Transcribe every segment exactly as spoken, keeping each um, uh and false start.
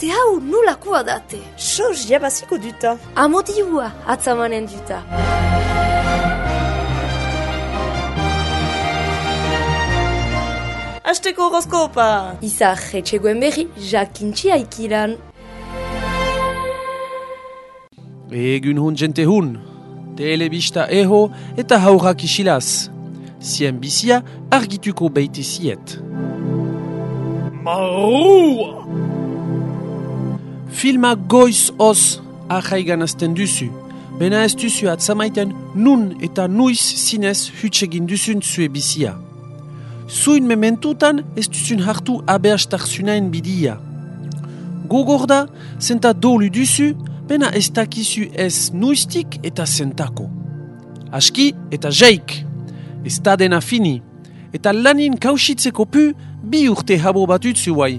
Te hau nolakoa date? Soz jabaziko duta. Amodiua atzamanen duta. Asteko horoskopa. Izar etxegoen berri, jakintxi aikiran. Egun hun jente hun, telebista eho eta haurak isilaz. Zien bizia argituko beite ziet. Marua! Filma goiz os ahaigan azten duzu. Bena ez duzu atzamaiten nun eta nuiz zinez hutsegin duzun zue bizia. Zuin mementutan ez duzun hartu abeastarzunaen bidia. Gogorda, zenta dolu duzu, bena ez dakizu ez nuiztik eta zentako. Aski eta jaik, ez da dena fini, eta lanin kausitzeko pu bi urte habo batutzu guai.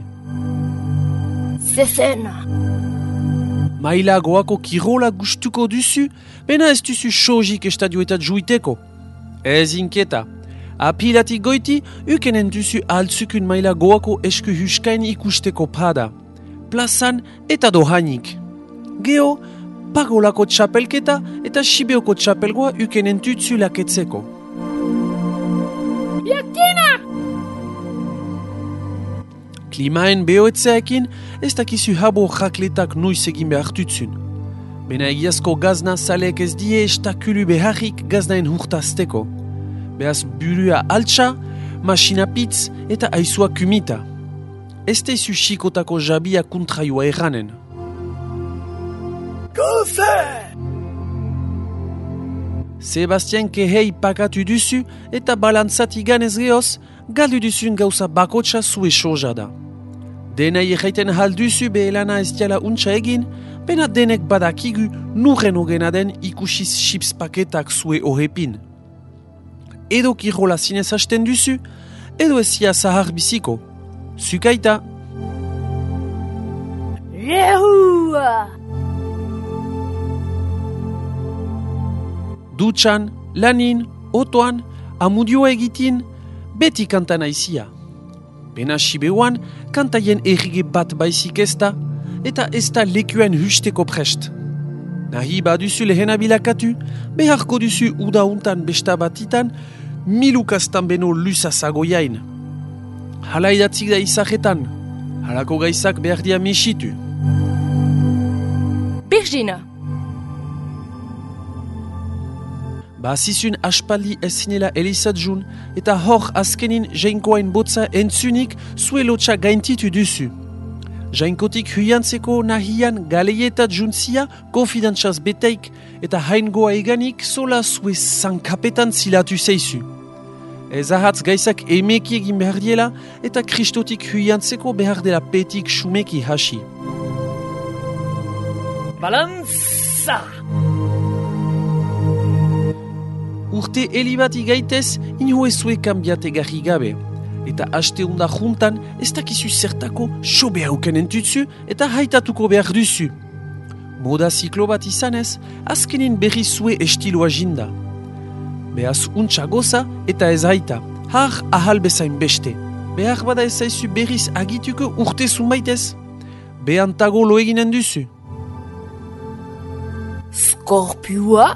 Zezena. Maila goako kirola gustuko duzu, bena ez duzu sojik estadioetat juiteko. Ez inketa. Apilatik goiti, ukenen duzu altzukun maila goako esku huskain ikusteko pada. Plazan eta dohainik. Geo, pagolako txapelketa eta sibeoko txapelgoa ukenen tutzu laketzeko. Jakina! Klimaen behoetzeekin, ez dakizu habo jakletak noiz egin behar tutzun. Bena egiazko gazna zaleek ez die estakulu beharrik gaznaen hurtazteko. Beaz burua altxa, masinapitz eta aizua kumita. Ez teizu xikotako jabia kontraioa erranen. Goze! Sebastian kehei pakatu duzu eta balantzat iganez gehoz, galdu duzun gauza bakotsa zue soja da. Denai erraiten hal duzu behelana ez diala untsa egin, bena denek badakigu nurren ogena den ikusiz chips paketak zue ohepin. Edo kirola zinez hasten duzu, edo ezia zahar biziko. Zukaita! Lehua! Dutxan, lanin, otoan, amudioa egitin, beti kanta naizia. Bena sibeuan, kantaien errige bat baizik ezta, eta ezta lekuen husteko prest. Nahi baduzu lehena bilakatu, beharko duzu udauntan besta batitan, milukaztan beno luzazago jain. Hala idatzik da izajetan, halako gaizak behar dia mesitu. Birgina. Bazizun aspaldi ez zinela elizatzun, eta hor azkenin jainkoain botza entzunik zue lotxa gaintitu duzu. Jainkotik huiantzeko nahian galeieta juntzia konfidantzaz beteik eta haingoa eganik sola zue zankapetan zilatu zeizu. Ez ahatz gaizak emeki egin behar diela eta kristotik huiantzeko behar dela petik sumeki hasi. Balantza! Urte helibati gaitez, inho ezue kambiate garri gabe. Eta haste unda juntan, ez dakizu zertako sobe hauken entutzu eta haitatuko behar duzu. Moda ziklo bat izanez, azkenin berri zue estiloa jinda. Behaz untsa goza eta ez haita, har ahal bezain beste. Behar bada ez zaizu berriz agituko urte zunbaitez. Behantago lo eginen duzu. Skorpioa?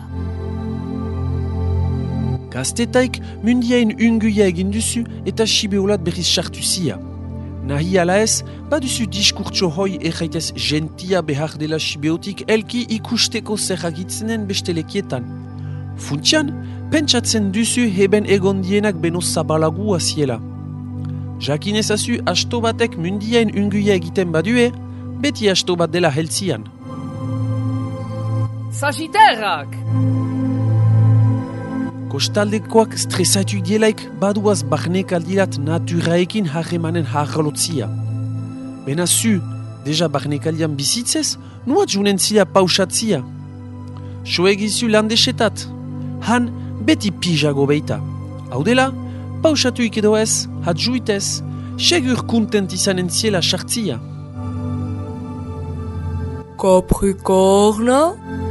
Gaztetaik mundiain unguia egin duzu eta sibeolat berriz sartu zia. Nahi ala ez, baduzu diskurtso hoi erraitez gentia behar dela sibeotik elki ikusteko zerragitzenen beste lekietan. Funtsian, pentsatzen duzu heben egondienak beno zabalagu aziela. Jakin ezazu asto batek mundiain unguia egiten badue, beti asto bat dela heltzian. Sagitterrak! Kostaldekoak stresatu dielaik baduaz barnek aldirat naturaekin harremanen harralotzia. Bena zu, deja barnek aldian bizitzez, nuat junen zila pausatzia. So egizu landesetat, han beti pijago beita. Hau dela, pausatuik edo ez, hat juitez, segur kontent izanen ziela sartzia. Capricorna?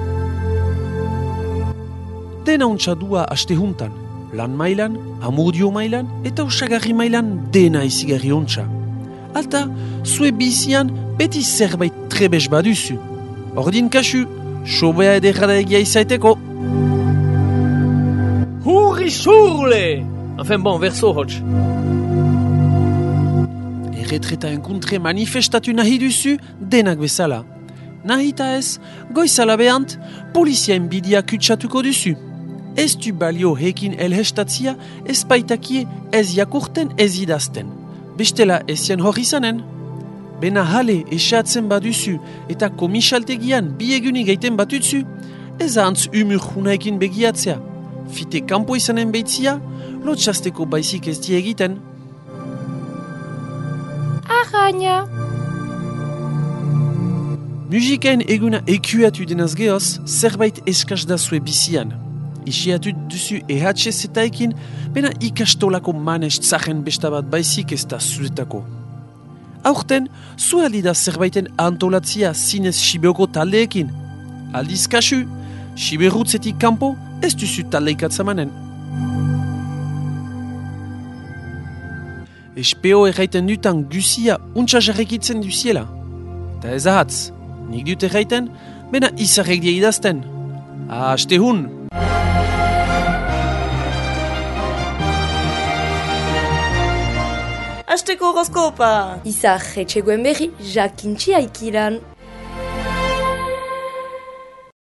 Dena untsadua aste juntan, lan mailan, amordio mailan eta osagarri mailan dena izigarri ontsa. Alta, zue bizian beti zerbait trebes baduzu. Ordin kasu, sobea edera egia izaiteko. Hurri surle! Enfin bon, verso hots. Erretreta enkuntre manifestatu nahi duzu denak bezala. Nahita ez, goizala behant, polizia enbidia kutsatuko duzu. Ez du balio hekin elhestatzia ez baitakie ez jakurten ez idazten. Bestela ezien hor izanen. Bena hale esatzen baduzu eta komisaltegian bi egunik gaiten batutzu, ez ahantz umur hunaikin begiatzea. Fite kanpo izanen behitzia, lotxasteko baizik ez die egiten. Arraina! Musikaen eguna ekuatu denaz gehoz, zerbait eskaz da zue bizian. Isiatu duzu E H Z-ekin, bena ikastolako manez tzahen bestabat baizik ez da zuzetako. Aurten, zu aldi da zerbaiten antolatzia zinez Sibeoko taldeekin. Aldiz kasu, Siberutzetik kanpo ez duzu taldeikatzamanen. Espeo erraiten dutan guzia untsa jarrekitzen duziela. Ta ez ahatz, nik dut erraiten, bena izarrek die idazten. Aste hun! Hasteko horoskopa! Izar etxegoen berri jakintxi aikilan.